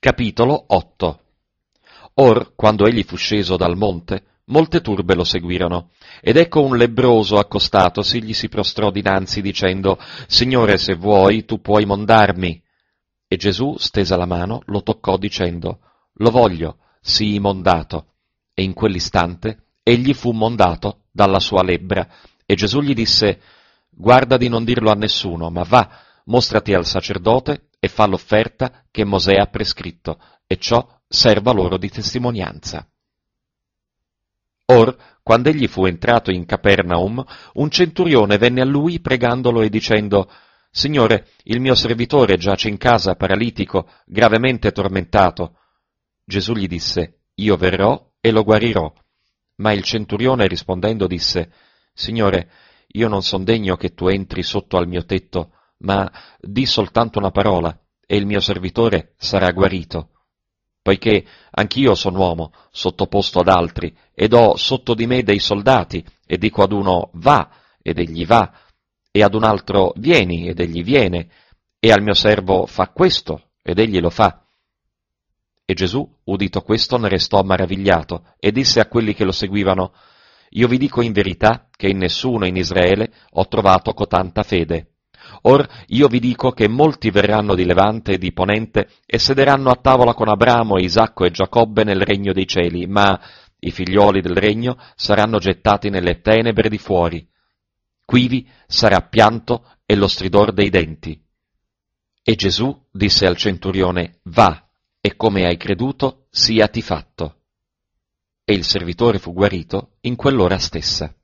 Capitolo 8. Or, quando egli fu sceso dal monte, molte turbe lo seguirono, ed ecco un lebbroso accostatosi gli si prostrò dinanzi dicendo: Signore, se vuoi, tu puoi mondarmi. E Gesù, stesa la mano, lo toccò dicendo: Lo voglio, sii mondato. E in quell'istante egli fu mondato dalla sua lebbra. E Gesù gli disse: Guarda di non dirlo a nessuno, ma va, mostrati al sacerdote e fa l'offerta che Mosè ha prescritto, e ciò serva loro di testimonianza. Or, quando egli fu entrato in Capernaum, un centurione venne a lui pregandolo e dicendo: Signore, il mio servitore giace in casa paralitico, gravemente tormentato. Gesù gli disse: Io verrò e lo guarirò. Ma il centurione rispondendo disse: Signore, io non son degno che tu entri sotto al mio tetto, ma di soltanto una parola, e il mio servitore sarà guarito. Poiché anch'io son uomo, sottoposto ad altri, ed ho sotto di me dei soldati, e dico ad uno va, ed egli va, e ad un altro vieni, ed egli viene, e al mio servo fa questo, ed egli lo fa. E Gesù, udito questo, ne restò maravigliato, e disse a quelli che lo seguivano: Io vi dico in verità che in nessuno in Israele ho trovato cotanta fede. Or io vi dico che molti verranno di Levante e di Ponente e sederanno a tavola con Abramo, Isacco e Giacobbe nel regno dei cieli, ma i figlioli del regno saranno gettati nelle tenebre di fuori. Quivi sarà pianto e lo stridor dei denti. E Gesù disse al centurione: Va, e come hai creduto, siati fatto. E il servitore fu guarito in quell'ora stessa.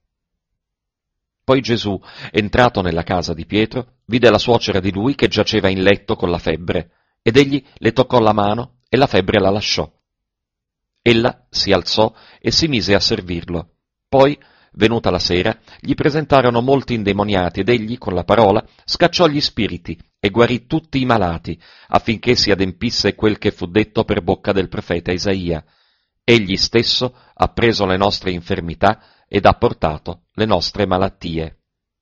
Poi Gesù, entrato nella casa di Pietro, vide la suocera di lui che giaceva in letto con la febbre, ed egli le toccò la mano e la febbre la lasciò. Ella si alzò e si mise a servirlo. Poi, venuta la sera, gli presentarono molti indemoniati ed egli, con la parola, scacciò gli spiriti e guarì tutti i malati, affinché si adempisse quel che fu detto per bocca del profeta Isaia. Egli stesso ha preso le nostre infermità ed ha portato le nostre malattie.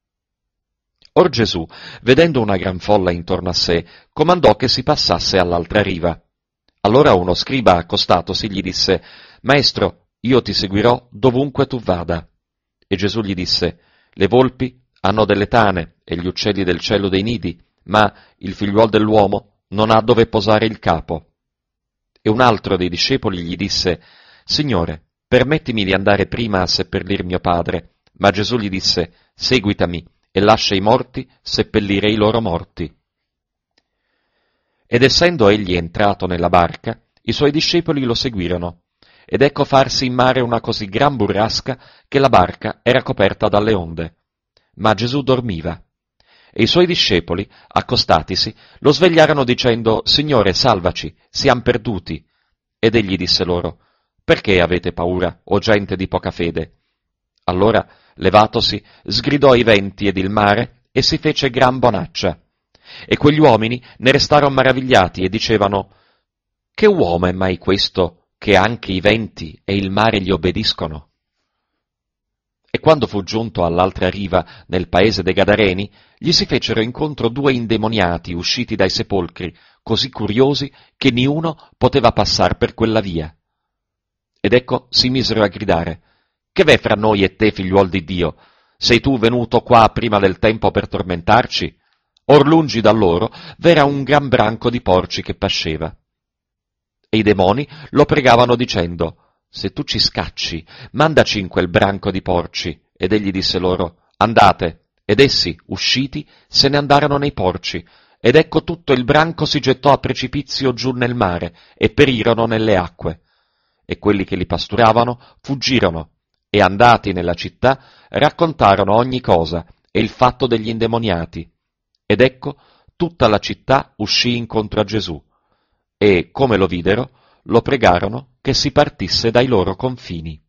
Or Gesù, vedendo una gran folla intorno a sé, comandò che si passasse all'altra riva. Allora uno scriba accostatosi gli disse: Maestro, io ti seguirò dovunque tu vada. E Gesù gli disse: Le volpi hanno delle tane e gli uccelli del cielo dei nidi, ma il figliuol dell'uomo non ha dove posare il capo. E un altro dei discepoli gli disse: Signore, permettimi di andare prima a seppellir mio padre. Ma Gesù gli disse: Seguitami e lascia i morti seppellire i loro morti. Ed essendo egli entrato nella barca, i suoi discepoli lo seguirono. Ed ecco farsi in mare una così gran burrasca che la barca era coperta dalle onde. Ma Gesù dormiva. E i suoi discepoli, accostatisi, lo svegliarono dicendo: Signore, salvaci, siam perduti. Ed egli disse loro: Perché avete paura, o gente di poca fede? Allora, levatosi, sgridò i venti ed il mare, e si fece gran bonaccia. E quegli uomini ne restarono maravigliati e dicevano: Che uomo è mai questo, che anche i venti e il mare gli obbediscono? E quando fu giunto all'altra riva, nel paese dei Gadareni, gli si fecero incontro 2 indemoniati usciti dai sepolcri, così curiosi che niuno poteva passar per quella via. Ed ecco si misero a gridare: Che v'è fra noi e te, figliuol di Dio? Sei tu venuto qua prima del tempo per tormentarci? Or lungi da loro v'era un gran branco di porci che pasceva. E i demoni lo pregavano dicendo: Se tu ci scacci, mandaci in quel branco di porci. Ed egli disse loro: Andate. Ed essi, usciti, se ne andarono nei porci. Ed ecco tutto il branco si gettò a precipizio giù nel mare, e perirono nelle acque. E quelli che li pasturavano fuggirono, e andati nella città raccontarono ogni cosa e il fatto degli indemoniati. Ed ecco tutta la città uscì incontro a Gesù, e, come lo videro, lo pregarono che si partisse dai loro confini.